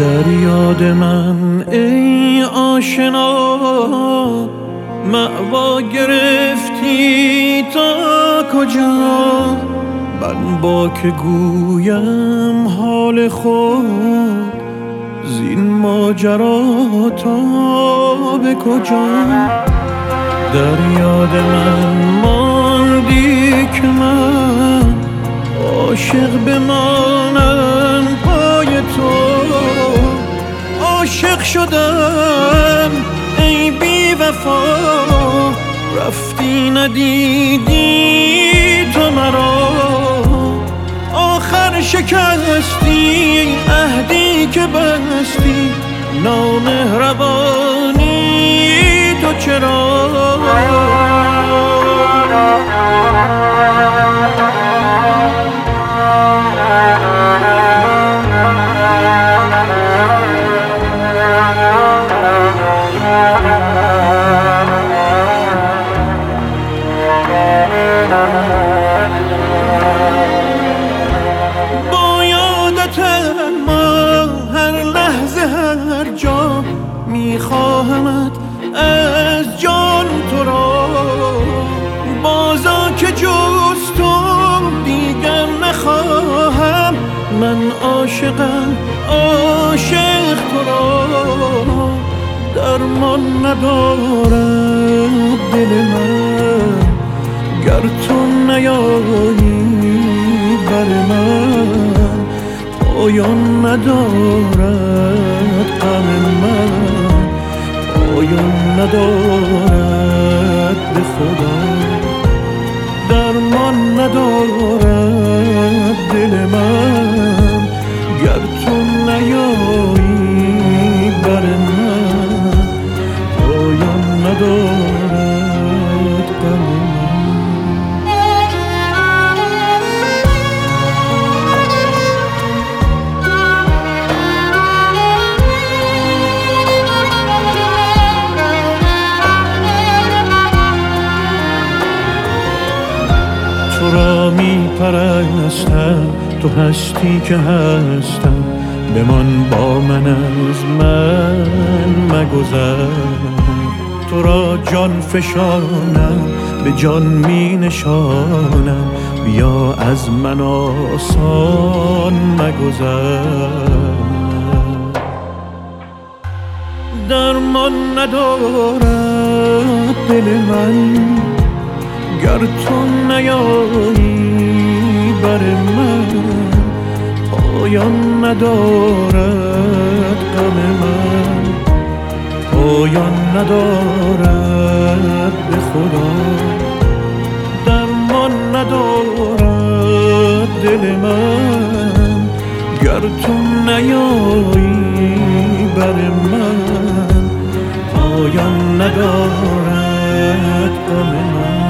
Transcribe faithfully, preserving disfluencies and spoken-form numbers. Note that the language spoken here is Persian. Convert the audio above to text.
در یاد من ای آشنا مأوا گرفتی تا کجا؟ من با که گویم حال خود زین ماجرا تا به کجا؟ در یاد من ماندی که من عاشق بمانم پای تو. عاشق شدم ای بی وفا، رفتی ندیدی تو مرا. آخر شکستی عهدی که بستی، نامهربانی تو چرا؟ با یادت ما هر لحظه هر جا میخواهمت از جان تو را. بازا که جز تو دیگر نخواهم، من عاشقم عاشق تو را. درمان ندارد دل من گر تو نیایی بر من. پایان ندارد غم من، پایان ندارد به خدا. درمان ندارد دل من گر تو نیایی بر من. پایان ندارد غم من. تو را می پرستم، تو هستی که هستم. بمان با من از من مگذر. تو را جان فشانم به جان می نشانم، بیا از من آسان مگذر. درمان ندارد دل من گر تو نیایی بر من. پایان ندارد غم من، پایان ندارد به خدا. درمان ندارد دل من گر تو نیایی بر من. پایان ندارد غم من.